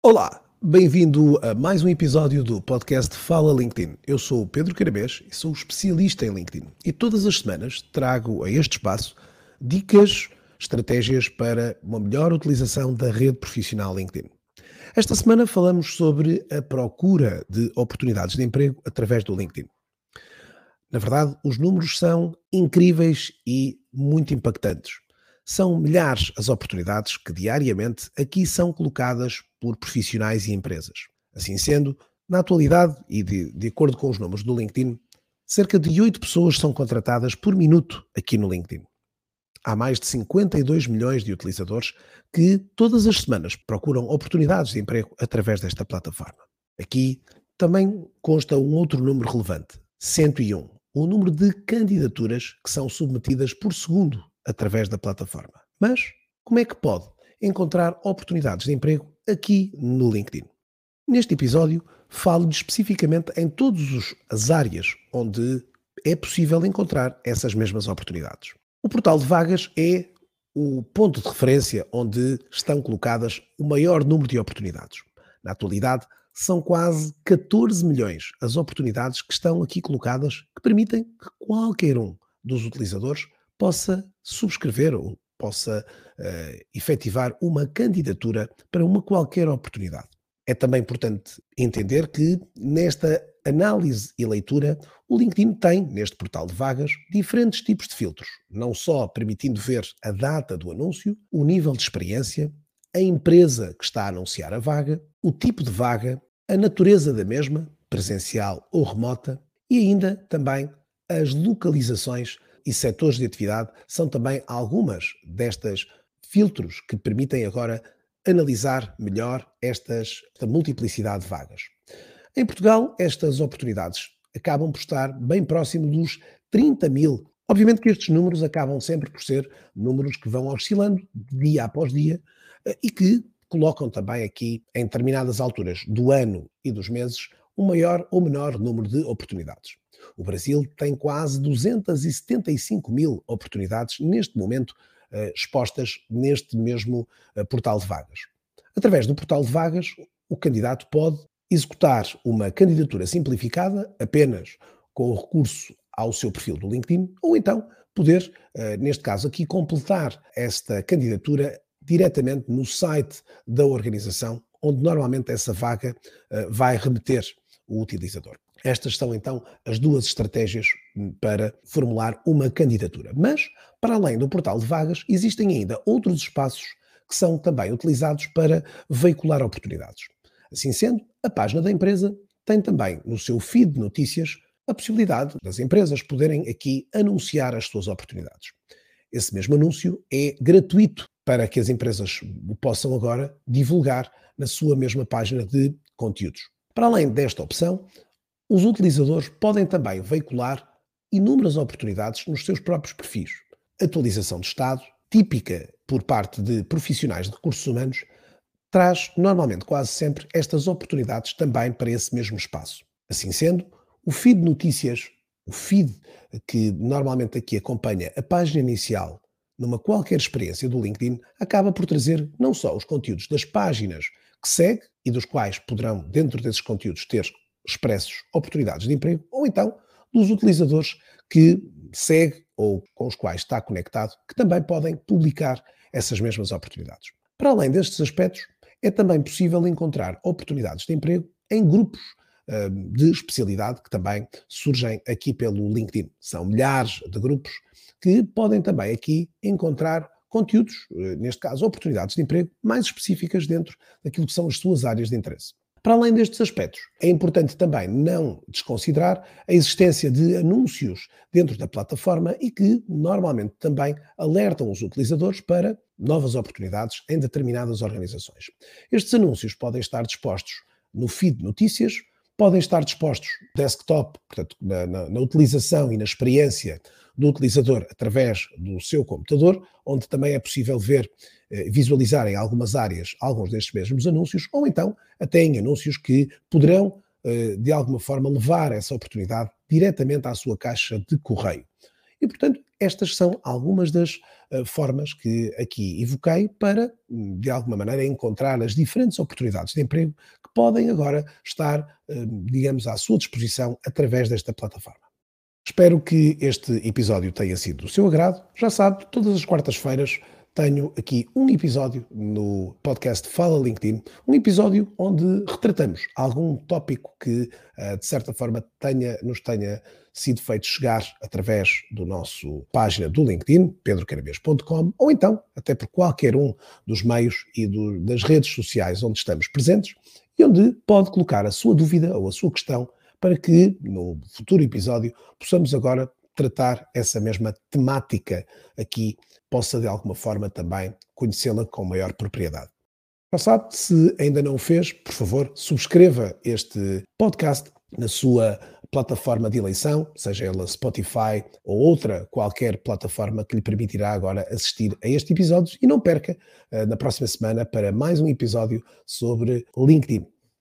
Olá, bem-vindo a mais um episódio do podcast Fala LinkedIn. Eu sou o Pedro Carabés e sou especialista em LinkedIn. E todas as semanas trago a este espaço dicas, estratégias para uma melhor utilização da rede profissional LinkedIn. Esta semana falamos sobre a procura de oportunidades de emprego através do LinkedIn. Na verdade, os números são incríveis e muito impactantes. São milhares as oportunidades que diariamente aqui são colocadas por profissionais e empresas. Assim sendo, na atualidade e de acordo com os números do LinkedIn, cerca de 8 pessoas são contratadas por minuto aqui no LinkedIn. Há mais de 52 milhões de utilizadores que todas as semanas procuram oportunidades de emprego através desta plataforma. Aqui também consta um outro número relevante, 101, o número de candidaturas que são submetidas por segundo através da plataforma. Mas como é que pode encontrar oportunidades de emprego aqui no LinkedIn? Neste episódio, falo-lhe especificamente em todas as áreas onde é possível encontrar essas mesmas oportunidades. O portal de vagas é o ponto de referência onde estão colocadas o maior número de oportunidades. Na atualidade, são quase 14 milhões as oportunidades que estão aqui colocadas que permitem que qualquer um dos utilizadores possa subscrever ou possa efetivar uma candidatura para uma qualquer oportunidade. É também importante entender que nesta análise e leitura, o LinkedIn tem, neste portal de vagas, diferentes tipos de filtros, não só permitindo ver a data do anúncio, o nível de experiência, a empresa que está a anunciar a vaga, o tipo de vaga, a natureza da mesma, presencial ou remota, e ainda também as localizações e setores de atividade são também algumas destas filtros que permitem agora analisar melhor esta multiplicidade de vagas. Em Portugal, estas oportunidades acabam por estar bem próximo dos 30 mil. Obviamente que estes números acabam sempre por ser números que vão oscilando dia após dia e que colocam também aqui, em determinadas alturas do ano e dos meses, um maior ou menor número de oportunidades. O Brasil tem quase 275 mil oportunidades neste momento expostas neste mesmo portal de vagas. Através do portal de vagas, o candidato pode executar uma candidatura simplificada apenas com o recurso ao seu perfil do LinkedIn ou então poder, neste caso aqui, completar esta candidatura diretamente no site da organização, onde normalmente essa vaga vai remeter o utilizador. Estas são então as duas estratégias para formular uma candidatura. Mas, para além do portal de vagas, existem ainda outros espaços que são também utilizados para veicular oportunidades. Assim sendo, a página da empresa tem também no seu feed de notícias a possibilidade das empresas poderem aqui anunciar as suas oportunidades. Esse mesmo anúncio é gratuito para que as empresas o possam agora divulgar na sua mesma página de conteúdos. Para além desta opção, os utilizadores podem também veicular inúmeras oportunidades nos seus próprios perfis. Atualização de estado, típica por parte de profissionais de recursos humanos, traz normalmente quase sempre estas oportunidades também para esse mesmo espaço. Assim sendo, o feed de notícias, o feed que normalmente aqui acompanha a página inicial numa qualquer experiência do LinkedIn, acaba por trazer não só os conteúdos das páginas que segue e dos quais poderão, dentro desses conteúdos, ter expressos oportunidades de emprego, ou então dos utilizadores que segue ou com os quais está conectado, que também podem publicar essas mesmas oportunidades. Para além destes aspectos, é também possível encontrar oportunidades de emprego em grupos de especialidade que também surgem aqui pelo LinkedIn. São milhares de grupos que podem também aqui encontrar conteúdos, neste caso oportunidades de emprego mais específicas dentro daquilo que são as suas áreas de interesse. Para além destes aspectos, é importante também não desconsiderar a existência de anúncios dentro da plataforma e que normalmente também alertam os utilizadores para novas oportunidades em determinadas organizações. Estes anúncios podem estar dispostos no feed de notícias, podem estar dispostos no desktop, portanto, na utilização e na experiência do utilizador através do seu computador, onde também é possível ver, visualizar em algumas áreas alguns destes mesmos anúncios, ou então até em anúncios que poderão, de alguma forma, levar essa oportunidade diretamente à sua caixa de correio. E, portanto, estas são algumas das formas que aqui evoquei para, de alguma maneira, encontrar as diferentes oportunidades de emprego que podem agora estar, digamos, à sua disposição através desta plataforma. Espero que este episódio tenha sido do seu agrado. Já sabe, todas as quartas-feiras tenho aqui um episódio no podcast Fala LinkedIn, um episódio onde retratamos algum tópico que, de certa forma, nos tenha sido feito chegar através do nosso página do LinkedIn, pedrocarabês.com, ou então até por qualquer um dos meios e das redes sociais onde estamos presentes e onde pode colocar a sua dúvida ou a sua questão para que, no futuro episódio, possamos agora tratar essa mesma temática aqui, possa de alguma forma também conhecê-la com maior propriedade. Já sabe, se ainda não o fez, por favor, subscreva este podcast na sua plataforma de eleição, seja ela Spotify ou outra qualquer plataforma que lhe permitirá agora assistir a este episódio e não perca na próxima semana para mais um episódio sobre LinkedIn.